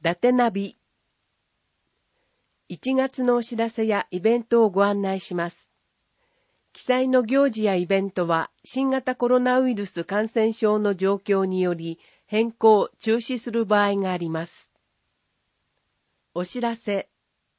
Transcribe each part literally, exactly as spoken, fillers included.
だてナビ。いちがつのお知らせやイベントをご案内します。記載の行事やイベントは新型コロナウイルス感染症の状況により変更・中止する場合があります。お知らせ。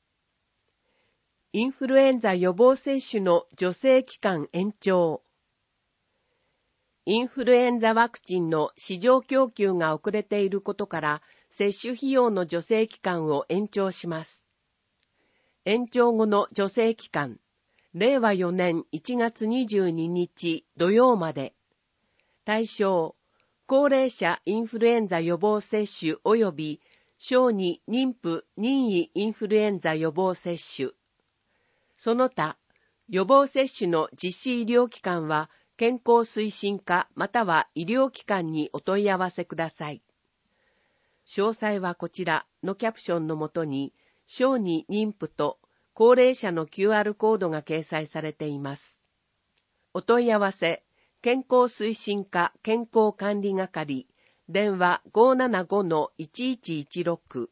インフルエンザ予防接種の助成期間延長。インフルエンザワクチンの市場供給が遅れていることから接種費用の助成期間を延長します。延長後の助成期間、れいわよねんいちがつにじゅうににち土曜まで。対象、高齢者インフルエンザ予防接種及び小児妊婦任意インフルエンザ予防接種。その他、予防接種の実施医療機関は健康推進課または医療機関にお問い合わせください。詳細はこちらのキャプションのもとに、小児妊婦と高齢者の キューアール コードが掲載されています。お問い合わせ、健康推進課健康管理係、電話 ごーななごのいちいちいちろく。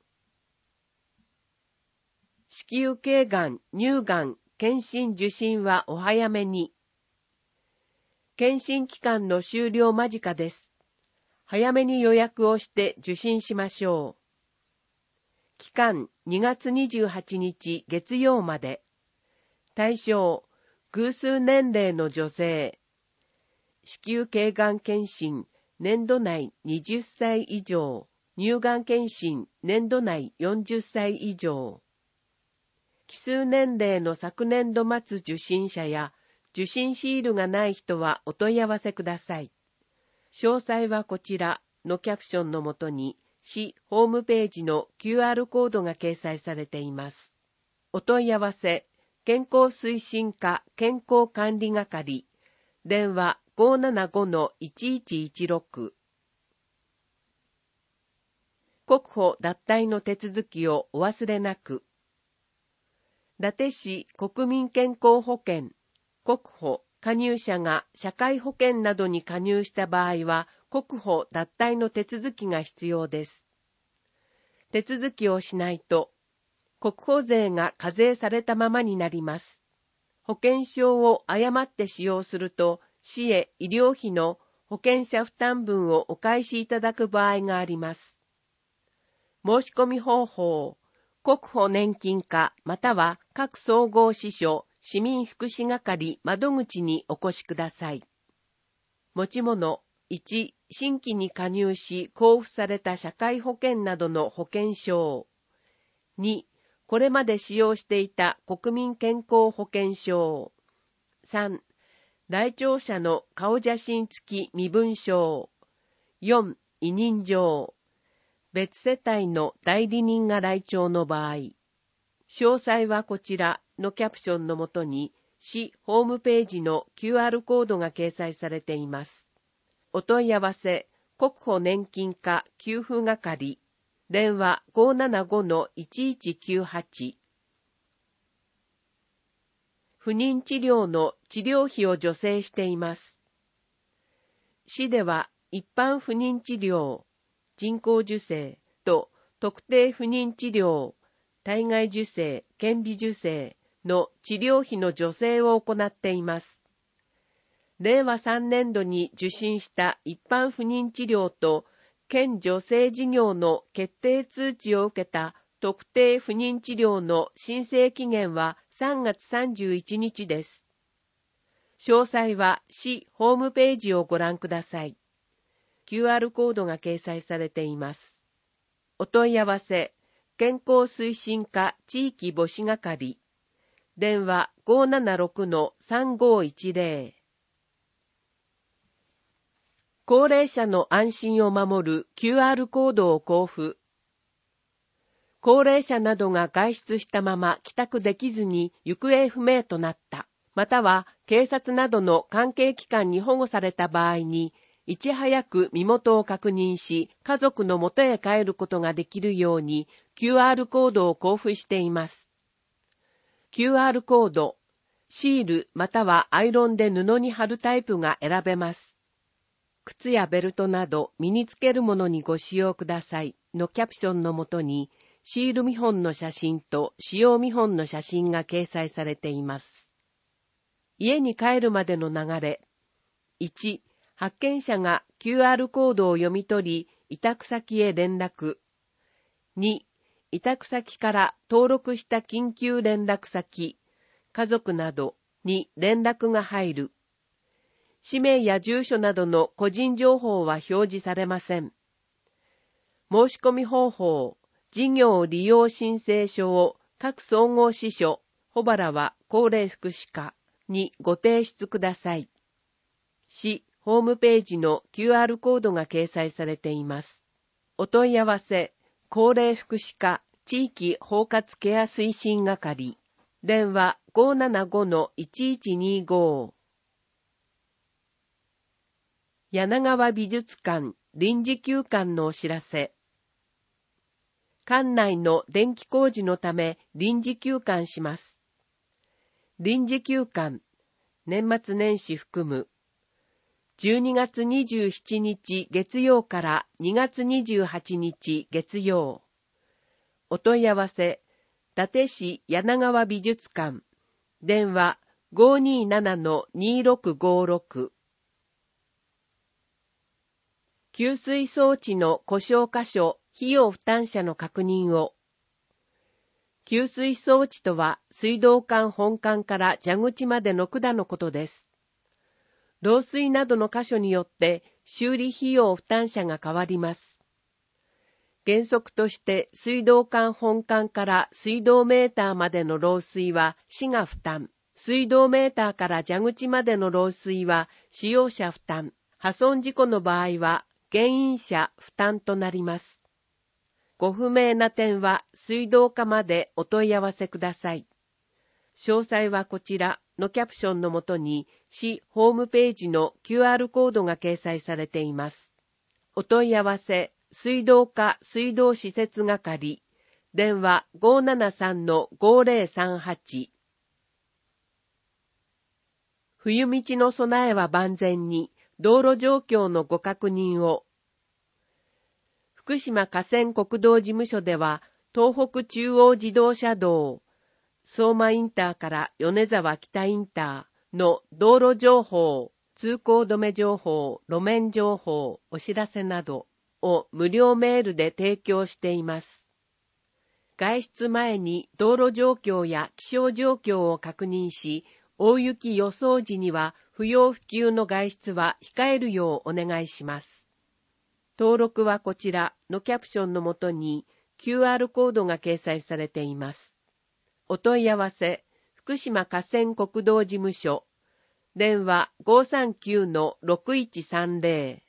子宮頸がん、乳がん、検診受診はお早めに。検診期間の終了間近です。早めに予約をして受診しましょう。期間にがつにじゅうはちにち月曜まで。対象、偶数年齢の女性。子宮頸がん検診、年度内はたち以上。乳がん検診、年度内よんじゅっさい以上。奇数年齢の昨年度末受診者や受診シールがない人はお問い合わせください。詳細はこちらのキャプションのもとに、市ホームページの キューアール コードが掲載されています。お問い合わせ、健康推進課健康管理係、電話 ごーななごのいちいちいちろく。国保脱退の手続きをお忘れなく。伊達市国民健康保険、国保加入者が社会保険などに加入した場合は、国保脱退の手続きが必要です。手続きをしないと、国保税が課税されたままになります。保険証を誤って使用すると、市へ医療費の保険者負担分をお返しいただく場合があります。申し込み方法、国保年金課または各総合支所、市民福祉係窓口にお越しください。持ち物、いち、新規に加入し交付された社会保険などの保険証。に、これまで使用していた国民健康保険証。さん、来庁者の顔写真付き身分証。よん、委任状。別世帯の代理人が来庁の場合。詳細はこちらのキャプションのもとに、市ホームページの キューアール コードが掲載されています。お問い合わせ、国保年金課給付係、電話 ごーななごのいちいちきゅうはち。不妊治療の治療費を助成しています。市では一般不妊治療、人工授精と特定不妊治療、体外受精、顕微授精の治療費の助成を行っています。れいわさんねんどに受診した一般不妊治療と県助成事業の決定通知を受けた特定不妊治療の申請期限はさんがつさんじゅういちにちです。詳細は市ホームページをご覧ください。キューアール コードが掲載されています。お問い合わせ、健康推進課地域母子係、電話 ごーななろくのさんごいちぜろ。高齢者の安心を守る キューアール コードを交付。高齢者などが外出したまま帰宅できずに行方不明となった、または警察などの関係機関に保護された場合に、いち早く身元を確認し、家族の元へ帰ることができるように キューアール コードを交付しています。キューアール コード、シールまたはアイロンで布に貼るタイプが選べます。 靴やベルトなど身につけるものにご使用くださいのキャプションのもとに、シール見本の写真と使用見本の写真が掲載されています。家に帰るまでの流れ。いち、発見者が キューアール コードを読み取り、委託先へ連絡。に、委託先から登録した緊急連絡先、家族などに連絡が入る。氏名や住所などの個人情報は表示されません。申し込み方法、事業利用申請書を各総合支所、保原は高齢福祉課にご提出ください。市ホームページの キューアール コードが掲載されています。お問い合わせ、高齢福祉課地域包括ケア推進係、電話 ごーななごのいちいちにご。柳川美術館臨時休館のお知らせ。館内の電気工事のため臨時休館します。臨時休館、年末年始含む、じゅうにがつにじゅうしちにち月曜からにがつにじゅうはちにち月曜。お問い合わせ、伊達市柳川美術館、電話 ごーにーななのにーろくごーろく。給水装置の故障箇所、費用負担者の確認を。給水装置とは、水道管本管から蛇口までの管のことです。漏水などの箇所によって修理費用負担者が変わります。原則として水道管本管から水道メーターまでの漏水は市が負担。水道メーターから蛇口までの漏水は使用者負担。破損事故の場合は原因者負担となります。ご不明な点は水道課までお問い合わせください。詳細はこちらのキャプションのもとに市ホームページの キューアール コードが掲載されています。お問い合わせ、水道課水道施設係、電話 ごーななさんのごーぜろさんはち。冬道の備えは万全に、道路状況のご確認を。福島河川国道事務所では、東北中央自動車道、相馬インターから米沢北インターの道路情報、通行止め情報、路面情報、お知らせなどを無料メールで提供しています。外出前に道路状況や気象状況を確認し、大雪予想時には不要不急の外出は控えるようお願いします。登録はこちらのキャプションのもとに キューアール コードが掲載されています。お問い合わせ、福島河川国道事務所、電話 ごーさんきゅうのろくいちさんぜろ。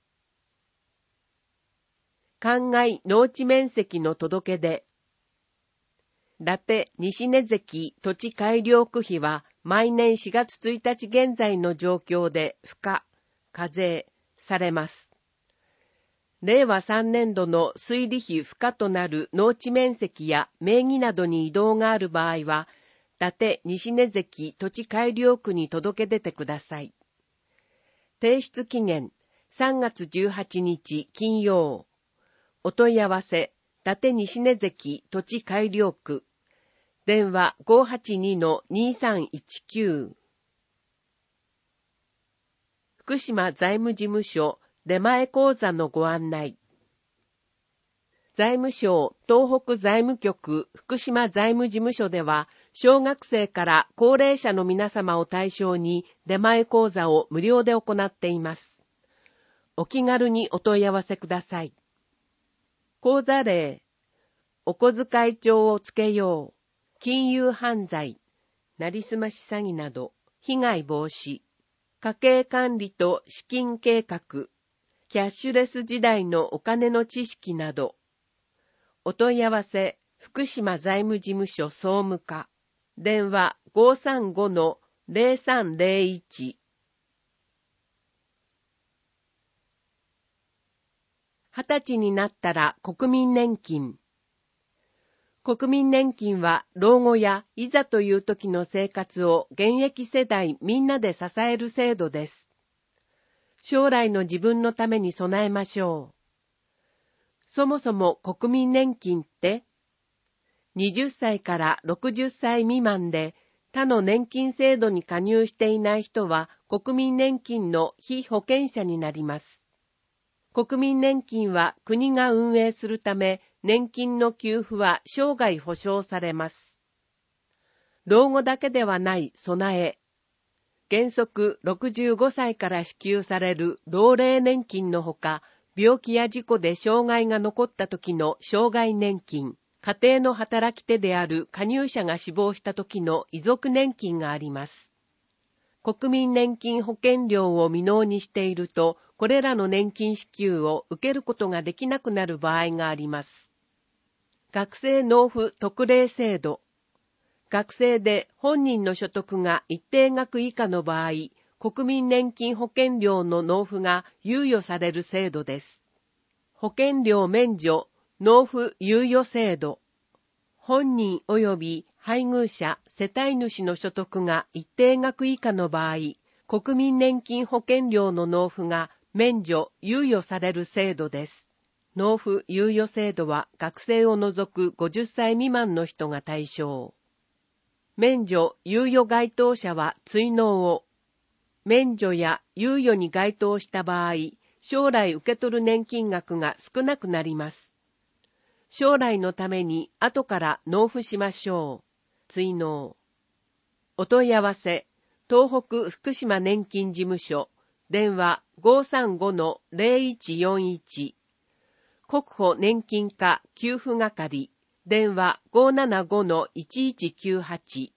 灌漑農地面積の届け出。伊達西根関土地改良区費は毎年しがつついたち現在の状況で付加、課税されます。れいわさんねんどの推理費付加となる農地面積や名義などに異動がある場合は、伊達西根関土地改良区に届け出てください。提出期限さんがつじゅうはちにち金曜。お問い合わせ、伊達西根関土地改良区。電話 ごーはちにのにさんいちきゅう。福島財務事務所出前講座のご案内。財務省東北財務局福島財務事務所では、小学生から高齢者の皆様を対象に出前講座を無料で行っています。お気軽にお問い合わせください。講座例、お小遣い帳をつけよう、金融犯罪、なりすまし詐欺など、被害防止、家計管理と資金計画、キャッシュレス時代のお金の知識など、お問い合わせ、福島財務事務所総務課、電話 ごーさんごのぜろさんぜろいち。はたちになったら国民年金。国民年金は老後やいざという時の生活を現役世代みんなで支える制度です。 将来の自分のために備えましょう。そもそも国民年金って、はたちからろくじゅっさい未満で他の年金制度に加入していない人は国民年金の被保険者になります。国民年金は国が運営するため、年金の給付は生涯保障されます。老後だけではない備え。原則ろくじゅうごさいから支給される老齢年金のほか、病気や事故で障害が残った時の障害年金、家庭の働き手である加入者が死亡した時の遺族年金があります。国民年金保険料を未納にしていると、これらの年金支給を受けることができなくなる場合があります。学生納付特例制度。学生で本人の所得が一定額以下の場合、国民年金保険料の納付が猶予される制度です。保険料免除納付猶予制度。本人及び配偶者、世帯主の所得が一定額以下の場合、国民年金保険料の納付が免除・猶予される制度です。納付猶予制度は学生を除くごじゅっさい未満の人が対象。免除・猶予該当者は追納を。免除や猶予に該当した場合、将来受け取る年金額が少なくなります。将来のために後から納付しましょう。追納。お問い合わせ、東北福島年金事務所、電話 ごーさんごのゼロいちよんいち。国保年金課給付係、電話 ごーななごのいちいちきゅうはち。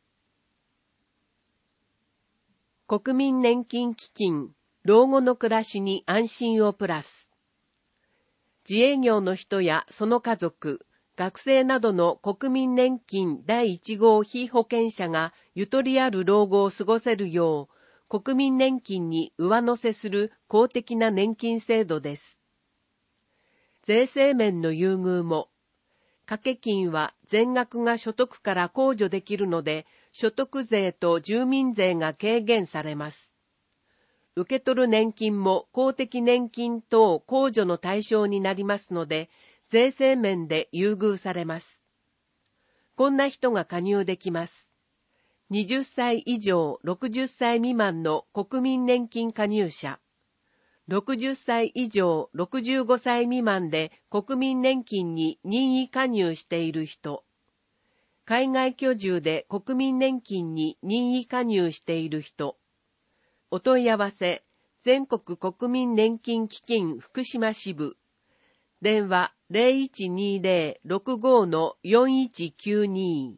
国民年金基金、老後の暮らしに安心をプラス。自営業の人やその家族、学生などの国民年金だいいち号被保険者がゆとりある老後を過ごせるよう、国民年金に上乗せする公的な年金制度です。税制面の優遇も、掛け金は全額が所得から控除できるので、所得税と住民税が軽減されます。受け取る年金も公的年金等控除の対象になりますので、税制面で優遇されます。こんな人が加入できます。はたち以上ろくじゅっさい未満の国民年金加入者。ろくじゅっさい以上ろくじゅうごさい未満で国民年金に任意加入している人。海外居住で国民年金に任意加入している人。お問い合わせ、全国国民年金基金福島支部。電話 ゼロいちにゼロ ろくごのよんいちきゅうに。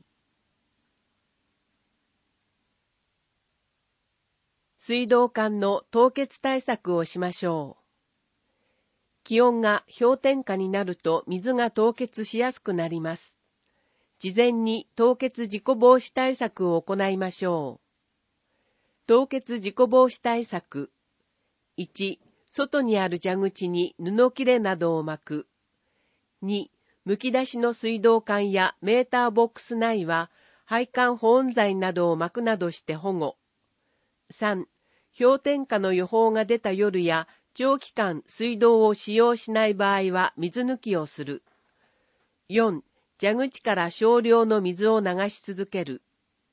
水道管の凍結対策をしましょう。気温が氷点下になると水が凍結しやすくなります。事前に凍結事故防止対策を行いましょう。凍結事故防止対策。いち、外にある蛇口に布切れなどを巻く。に、むき出しの水道管やメーターボックス内は配管保温材などを巻くなどして保護。さん、氷点下の予報が出た夜や長期間水道を使用しない場合は水抜きをする。よん、蛇口から少量の水を流し続ける。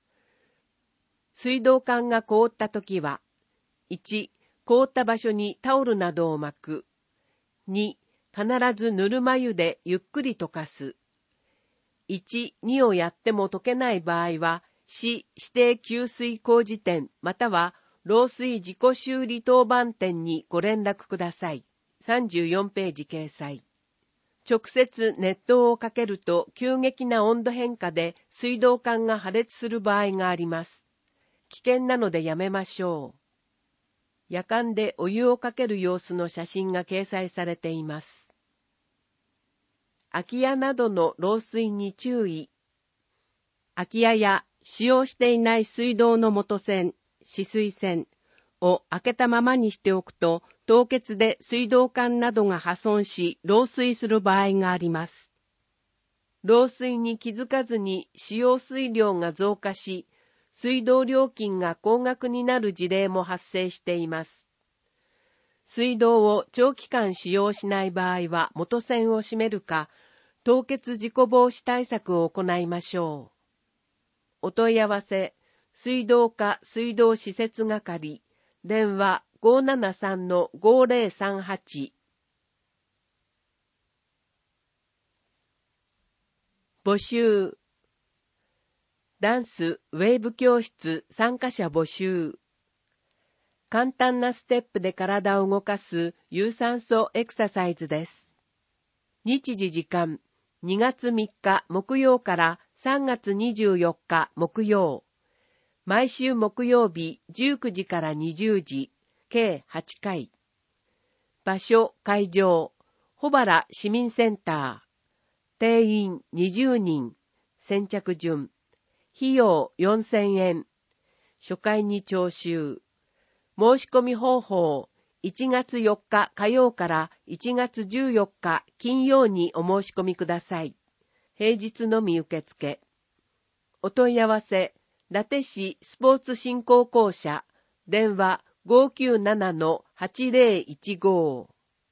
水道管が凍ったときは、いち、凍った場所にタオルなどを巻く。に、必ずぬるま湯でゆっくり溶かす。いち、にをやっても溶けない場合は、市指定給水工事店または漏水自己修理当番店にご連絡ください。さんじゅうよんページ掲載。直接熱湯をかけると急激な温度変化で水道管が破裂する場合があります。危険なのでやめましょう。夜間でお湯をかける様子の写真が掲載されています。空き家などの漏水に注意。空き家や使用していない水道の元栓、止水栓を開けたままにしておくと、凍結で水道管などが破損し、漏水する場合があります。漏水に気づかずに使用水量が増加し、水道料金が高額になる事例も発生しています。 水道を長期間使用しない場合は元栓を閉めるか、凍結事故防止対策を行いましょう。お問い合わせ、水道課水道施設係、電話 ごーななさんのごーぜろさんはち。募集。ダンスウェーブ教室参加者募集。簡単なステップで体を動かす有酸素エクササイズです。日時時間、にがつみっか木曜からさんがつにじゅうよっか木曜。毎週木曜日じゅうくじからにじゅうじ、計はちかい。場所、会場、保原市民センター。定員にじゅうにん。先着順。費用よんせんえん。初回に徴収。申し込み方法、いちがつよっか火曜からいちがつじゅうよっか金曜にお申し込みください。平日のみ受付。お問い合わせ、伊達市スポーツ振興公社、電話 ごーきゅうななのはちぜろいちご。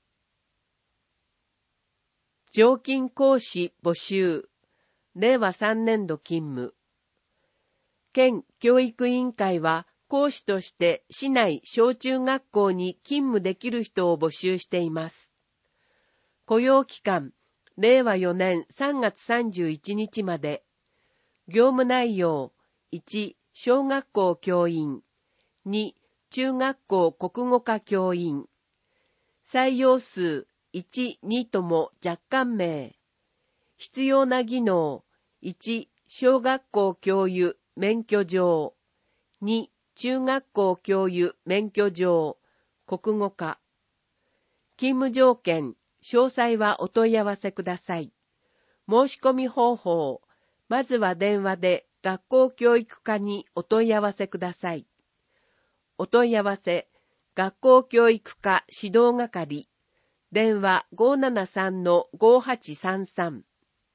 常勤講師募集。れいわさんねんど勤務。県教育委員会は講師として市内小中学校に勤務できる人を募集しています。雇用期間、れいわよねんさんがつさんじゅういちにちまで。業務内容、いち、小学校教員、に、中学校国語科教員。採用数、いち、にとも若干名。必要な技能、いち、小学校教諭免許状、に、中学校教諭免許状、国語科。勤務条件、詳細はお問い合わせください。申し込み方法、まずは電話で学校教育課にお問い合わせください。お問い合わせ、学校教育課指導係、電話 ごーななさんのごーはちさんさん。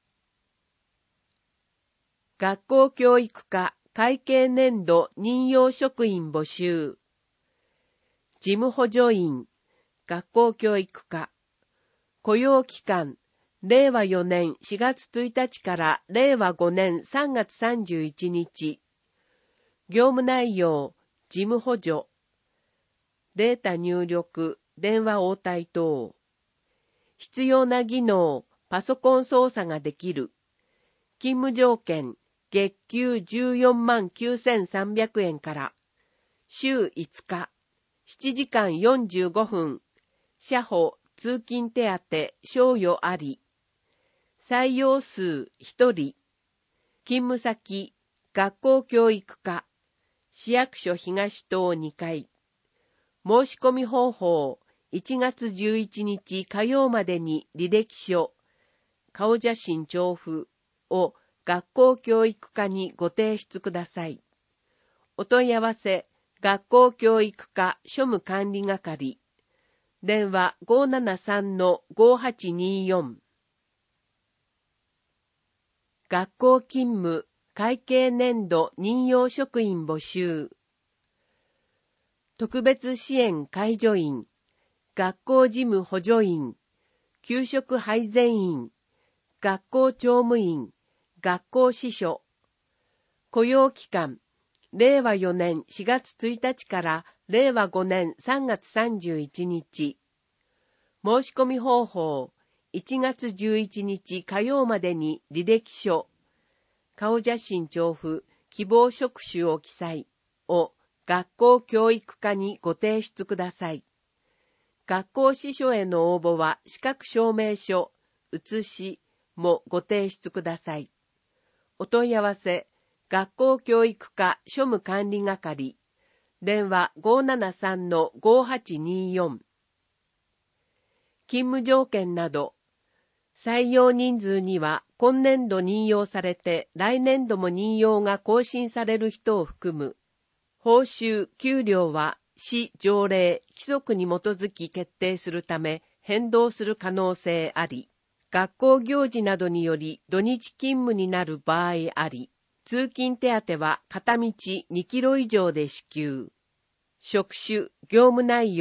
学校教育課会計年度任用職員募集。事務補助員、学校教育課。雇用期間、れいわよねんしがつついたちかられいわごねんさんがつさんじゅういちにち。業務内容、事務補助。データ入力、電話応対等。必要な技能、パソコン操作ができる。勤務条件、月給じゅうよんまんきゅうせんさんびゃくえんから。週いつか、しちじかんよんじゅうごふん。社保、通勤手当、賞与あり。採用数ひとり。勤務先、学校教育課。市役所東棟にかい。申し込み方法、いちがつじゅういちにち火曜までに履歴書、顔写真調布を学校教育課にご提出ください。お問い合わせ、学校教育課庶務管理係。電話 ごーななさんのごーはちにーよん。学校勤務会計年度任用職員募集。特別支援介助員、学校事務補助員、給食配膳員、学校教務員、学校司書。雇用期間、れいわよねんしがつついたちかられいわごねんさんがつさんじゅういちにち。申し込み方法、いちがつじゅういちにち火曜までに履歴書、顔写真調布、希望職種を記載を学校教育課にご提出ください。学校司書への応募は資格証明書、写しもご提出ください。お問い合わせ、学校教育課庶務管理係、電話 ごーななさんのごーはちにーよん。勤務条件など、採用人数には今年度任用されて来年度も任用が更新される人を含む。報酬・給料は市条例・規則に基づき決定するため変動する可能性あり、学校行事などにより土日勤務になる場合あり、通勤手当は片道にキロ以上で支給。職種・業務内容、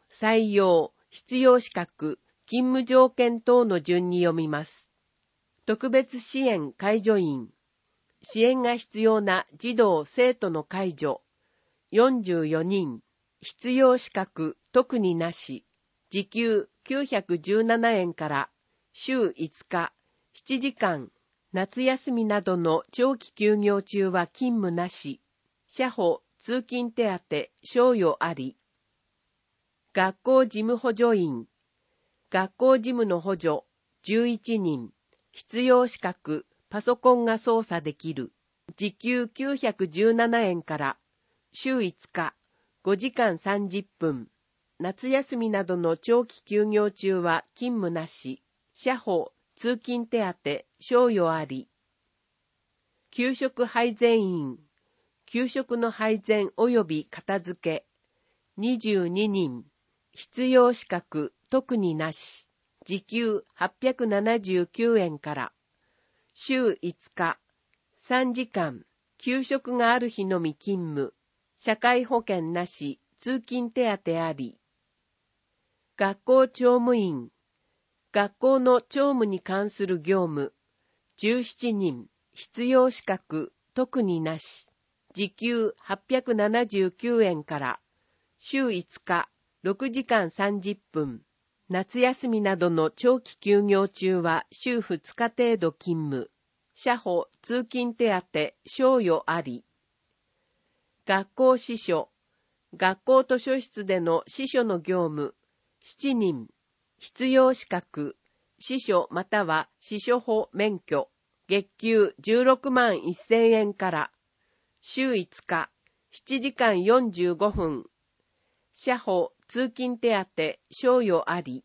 採用、必要資格、勤務条件等の順に読みます。特別支援介助員、支援が必要な児童・生徒の介助、よんじゅうよにん、必要資格、特になし、時給きゅうひゃくじゅうななえんから週いつか、しちじかん、夏休みなどの長期休業中は勤務なし、社保、通勤手当、賞与あり。学校事務補助員、学校事務の補助、じゅういちにん、必要資格、パソコンが操作できる。時給きゅうひゃくじゅうななえんから週いつか、ごじかんさんじゅっぷん。夏休みなどの長期休業中は勤務なし。社保、通勤手当、賞与あり。給食配膳員、給食の配膳及び片付け、にじゅうににん。必要資格、特になし。時給はっぴゃくななじゅうきゅうえんから。週いつか、さんじかん、給食がある日のみ勤務。社会保険なし、通勤手当あり。学校教務員、学校の教務に関する業務、じゅうななにん、必要資格、特になし。時給はっぴゃくななじゅうきゅうえんから。週いつか、ろくじかんさんじゅっぷん。夏休みなどの長期休業中は週ふつか程度勤務。社保、通勤手当、賞与あり。学校司書、学校図書室での司書の業務、しちにん。必要資格、司書または司書法免許、月給じゅうろくまんせんえんから。週いつか、しちじかんよんじゅうごふん。社保、通勤手当、賞与あり。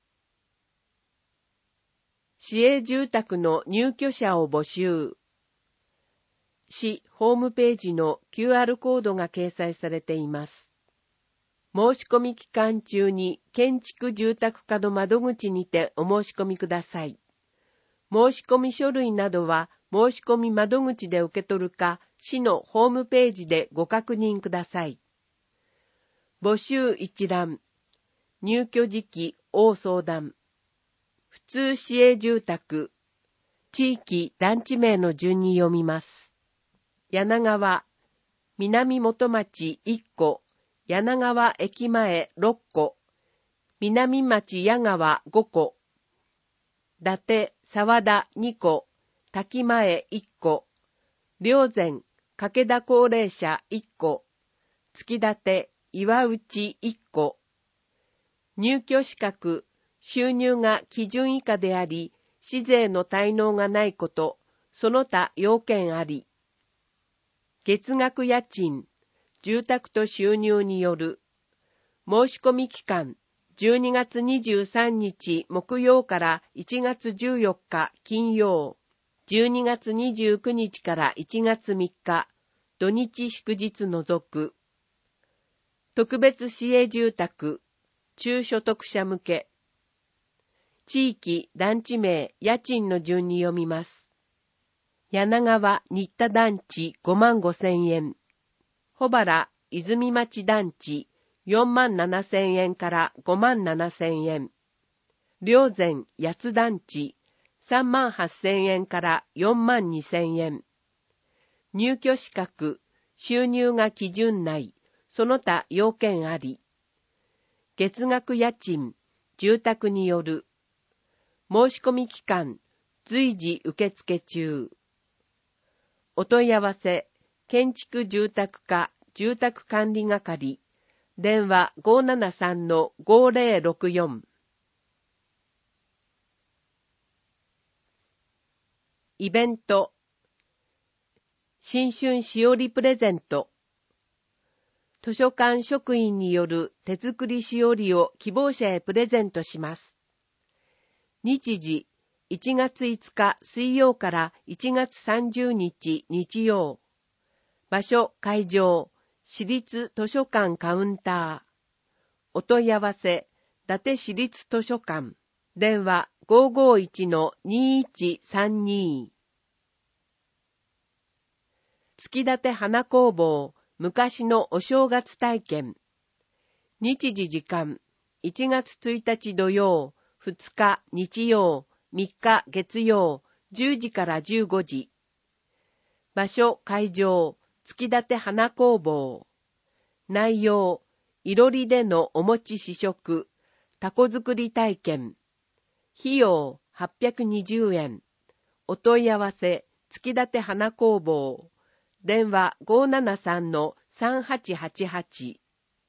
市営住宅の入居者を募集。市ホームページの キューアール コードが掲載されています。申し込み期間中に建築住宅課の窓口にてお申し込みください。申し込み書類などは申し込み窓口で受け取るか、市のホームページでご確認ください。募集一覧、入居時期応相談、普通市営住宅、地域団地名の順に読みます。柳川、南元町いっこ、柳川駅前ろっこ、南町矢川ごこ、伊達沢田にこ、滝前いっこ、霊山掛田高齢者いっこ、月立岩内いっこ。入居資格、収入が基準以下であり、市税の滞納がないこと、その他要件あり。月額家賃、住宅と収入による。申し込み期間、じゅうにがつにじゅうさんにち木曜からいちがつじゅうよっか金曜、じゅうにがつにじゅうくにちからいちがつみっか、土日祝日除く。特別市営住宅、中所得者向け。地域、団地名、家賃の順に読みます。柳川、新田団地ごまんごせんえん。保原、泉町団地よんまんななせんえんからごまんななせんえん。霊山、八津団地さんまんはっせんえんからよんまんにせんえん。入居資格、収入が基準内、その他要件あり。月額家賃、住宅による。申し込み期間、随時受付中。お問い合わせ、建築住宅課住宅管理係、電話 ごーななさんのごーぜろろくよん。イベント、新春しおりプレゼント。図書館職員による手作りしおりを希望者へプレゼントします。日時、いちがついつか水曜からいちがつさんじゅうにち日曜。場所、会場、市立図書館カウンター。お問い合わせ、伊達市立図書館。電話 ごーごーいちのにーいちさんに。月立花工房、昔のお正月体験。日時時間、 いちがつついたち土曜、ふつか日曜、みっか月曜、じゅうじからじゅうごじ。場所会場、月立花工房。内容、いろりでのお餅試食、タコ作り体験。費用はっぴゃくにじゅうえん。お問い合わせ、月立花工房。電話 ごーななさんのさんはちはちはち。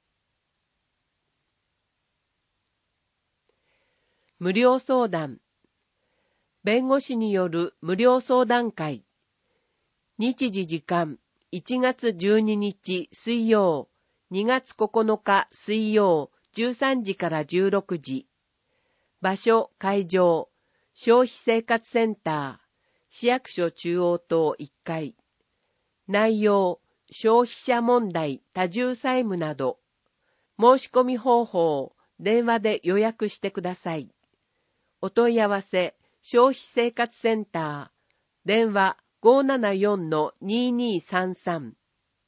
無料相談。弁護士による無料相談会。日時時間、いちがつじゅうににち水曜、にがつここのか水曜、じゅうさんじからじゅうろくじ。場所会場、消費生活センター、市役所中央棟いっかい。内容、消費者問題、多重債務など。申し込み方法、電話で予約してください。お問い合わせ、消費生活センター、電話 ごーななよんのにーにーさんさん。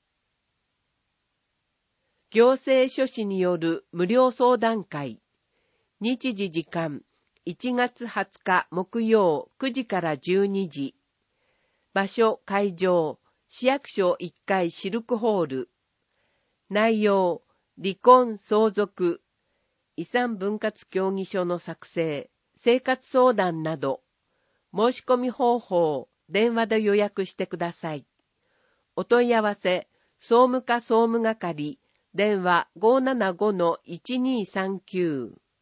行政書士による無料相談会。日時時間、いちがつはつか木曜くじからじゅうにじ。場所会場、市役所いっかいシルクホール。内容、離婚相続、遺産分割協議書の作成、生活相談など。申し込み方法、電話で予約してください。お問い合わせ、総務課総務係、電話 ごーななごのいちにーさんきゅう。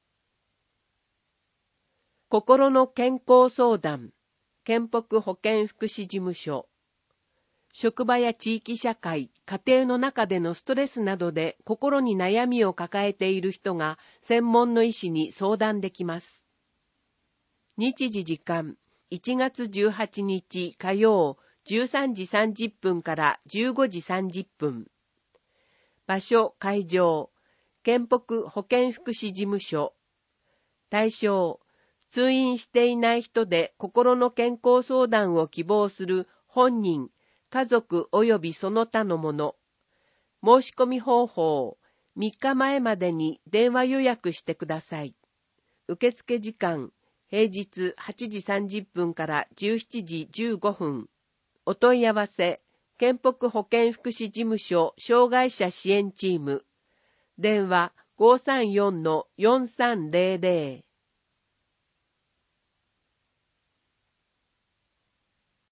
心の健康相談、健北保健福祉事務所。職場や地域社会、家庭の中でのストレスなどで心に悩みを抱えている人が専門の医師に相談できます。日時時間、いちがつじゅうはちにち火曜、じゅうさんじさんじゅっぷんからじゅうごじさんじゅっぷん。場所会場、健北保健福祉事務所。対象、通院していない人で心の健康相談を希望する本人、家族及びその他のもの。申し込み方法、みっかまえまでに電話予約してください。受付時間、平日はちじさんじゅっぷんからじゅうしちじじゅうごふん。お問い合わせ、健北保健福祉事務所障害者支援チーム。電話 ごーさんよんのよんさんぜろぜろ。